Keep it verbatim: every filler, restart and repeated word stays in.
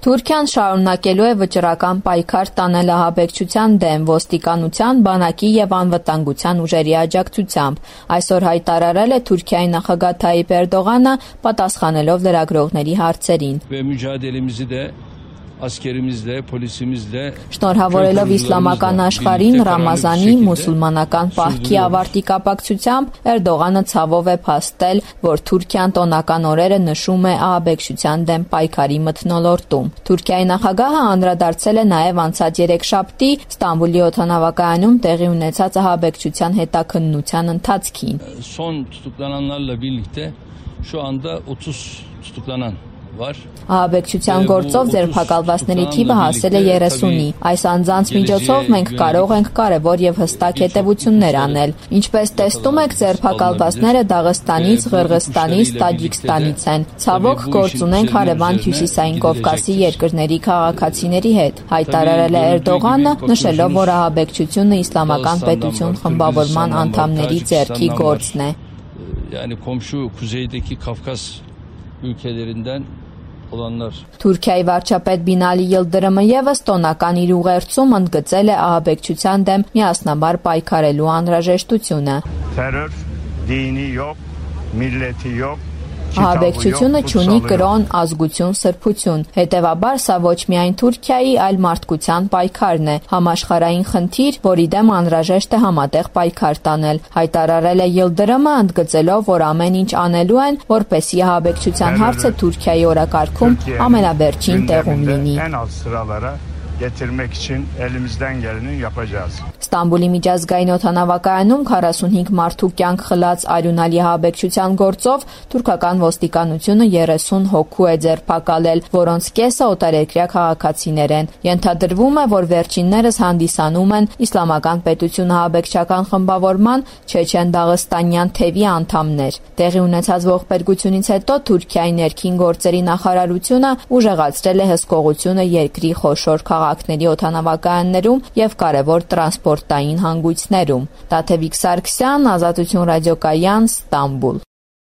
Թուրքիան շարունակելու է վճռական պայքար տանել ահաբեկչության դեմ ոստիկանության, բանակի եւ անվտանգության ուժերի աջակցությամբ։ Այսօր հայտարարել է Թուրքիայի նախագահ Թայիպ Էրդողանը, պատասխանելով լրագրողների հարցերին։ Շնորհավորելով իսլամական աշխարհին Ռամազանի մուսուլմանական պահքի ավարտի կապակցությամբ Էրդողանը ցավով է փաստել, որ Թուրքիան տոնական օրերը նշում է ահաբեկչության դեմ պայքարի մթնոլորտում։ Թուրքիայի նախագահը անդրադարձել է նաև անցած երեքշաբթի Ստամբուլի օդանավակայանում տեղի ունեցած ահաբեկչության հետաքննության ընթացքին։ Ահաբեկչության գործով ձերբակալվածների թիվը հասել է երեսունի։ Այս անձանց միջոցով մենք կարող ենք կարևոր եւ հստակ հետեւություններ անել։ Ինչպես տեսնում եք, ձերբակալվածները Դաղստանից, Ղրղստանից, Տաջիկստանից են։ Ցավոք, գործ ունենք հարևան Հյուսիսային Կովկասի երկրների քաղաքացիների հետ, հայտարարել է Էրդողանը, նշելով, որ ահաբեկչությունը իսլամական պետություն խմբավորման անդամների ձեռքի գործն է։ Թուրքիայի վարչապետ Բինալի Յիլդրիմը ևս տոնական իր ուղերձում ընդգծել է ահաբեկչության դեմ միասնաբար պայքարելու անհրաժեշտությունը։ Ահաբեկչությունը չունի կրոն, ազգություն, սրբություն։ Հետևաբար սա ոչ միայն Թուրքիայի, այլ մարդկության պայքարն է, համաշխարհային խնդիր, որի դեմ անհրաժեշտ է համատեղ պայքար տանել, հայտարարել է Յիլդրիմը, ընդգծելով, որ ամեն ինչ անելու են, որպեսզի ահաբեկչության հարցը Թուրքիայի օրակարգում ամենավերջին տեղում լինի։ Ստամբուլի միջազգային օդանավակայանում քառասունհինգ մարդու կյանք խլած արյունալի ահաբեկչության գործով թուրքական ոստիկանությունը երեսուն հոգու է ձերբակալել, որոնց կեսը օտարերկրյա քաղաքացիներ են։ Ենթադրվում է, որ վերջիններս հանդիսանում են իսլամական պետություն ահաբեկչական խմբավորման չեչեն-դաղստանյան թևի անդամներ։ Տեղի ունեցած ողբերգությունից հետո Թուրքիայի ներքին գործերի նախարարությունը ուժեղացրել է հսկողությունը երկրի խոշոր քաղաքների օդանավակայաններում եւ կարևոր տրանսպորտային հանգույցներում։ Տաթևիկ Սարգսյան, Ազատություն ռադիոկայան, Ստամբուլ։